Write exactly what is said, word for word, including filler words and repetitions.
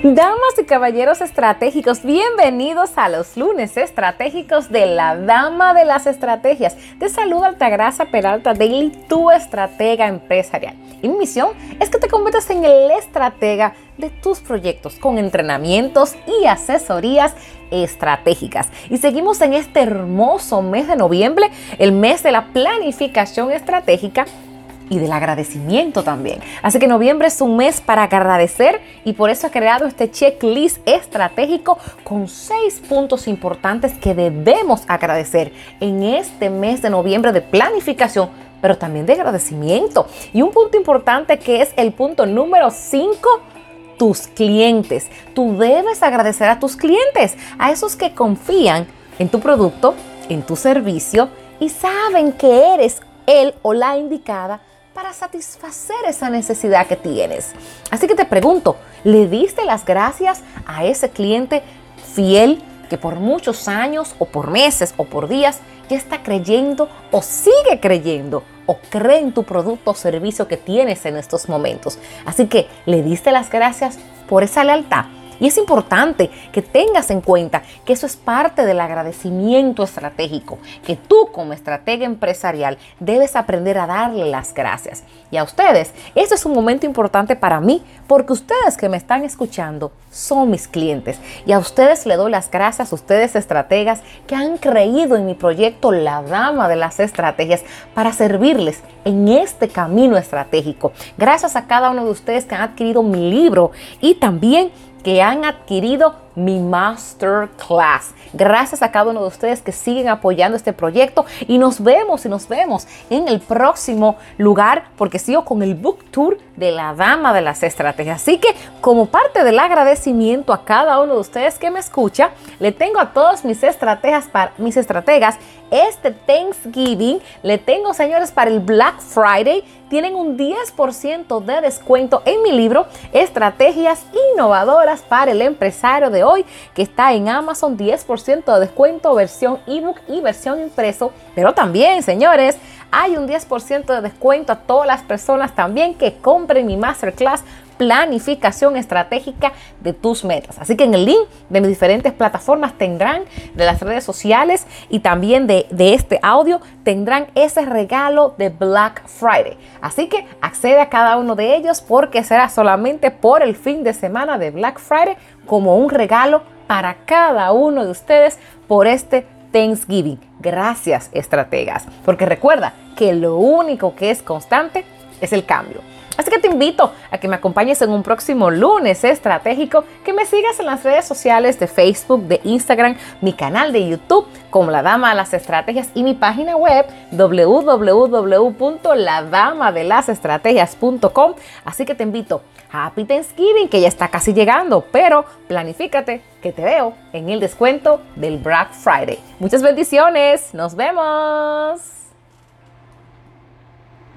Damas y caballeros estratégicos, bienvenidos a los lunes estratégicos de la Dama de las Estrategias. Te saluda Altagracia Peralta Daily, tu estratega empresarial. Y mi misión es que te conviertas en el estratega de tus proyectos con entrenamientos y asesorías estratégicas. Y seguimos en este hermoso mes de noviembre, el mes de la planificación estratégica y del agradecimiento también. Así que noviembre es un mes para agradecer y por eso he creado este checklist estratégico con seis puntos importantes que debemos agradecer en este mes de noviembre de planificación, pero también de agradecimiento. Y un punto importante que es el punto número cinco, tus clientes. Tú debes agradecer a tus clientes, a esos que confían en tu producto, en tu servicio y saben que eres el o la indicada para satisfacer esa necesidad que tienes. Así que te pregunto, ¿le diste las gracias a ese cliente fiel que por muchos años o por meses o por días ya está creyendo o sigue creyendo o cree en tu producto o servicio que tienes en estos momentos? Así que le diste las gracias por esa lealtad. Y es importante que tengas en cuenta que eso es parte del agradecimiento estratégico, que tú como estratega empresarial debes aprender a darle las gracias. Y a ustedes, este es un momento importante para mí, porque ustedes que me están escuchando son mis clientes. Y a ustedes le doy las gracias, a ustedes estrategas que han creído en mi proyecto La Dama de las Estrategias para servirles en este camino estratégico. Gracias a cada uno de ustedes que han adquirido mi libro y también que han adquirido mi Masterclass. Gracias a cada uno de ustedes que siguen apoyando este proyecto y nos vemos y nos vemos en el próximo lugar porque sigo con el Book Tour de la Dama de las Estrategias. Así que como parte del agradecimiento a cada uno de ustedes que me escucha, le tengo a todos mis estrategas, para, mis estrategas este Thanksgiving, le tengo, señores, para el Black Friday, tienen un diez por ciento de descuento en mi libro Estrategias Innovadoras para el Empresario de Hoy, que está en Amazon, diez por ciento de descuento, versión ebook y versión impreso. Pero también, señores, hay un diez por ciento de descuento a todas las personas también que compren mi Masterclass Planificación Estratégica de tus metas. Así que en el link de mis diferentes plataformas tendrán, de las redes sociales y también de, de este audio, tendrán ese regalo de Black Friday. Así que accede a cada uno de ellos porque será solamente por el fin de semana de Black Friday como un regalo para cada uno de ustedes por este Thanksgiving. Gracias, estrategas, porque recuerda que lo único que es constante es el cambio. Así que te invito a que me acompañes en un próximo lunes estratégico, que me sigas en las redes sociales de Facebook, de Instagram, mi canal de YouTube como La Dama de las Estrategias y mi página web w w w punto la dama de las estrategias punto com. Así que te invito, Happy Thanksgiving, que ya está casi llegando, pero planifícate que te veo en el descuento del Black Friday. Muchas bendiciones, nos vemos.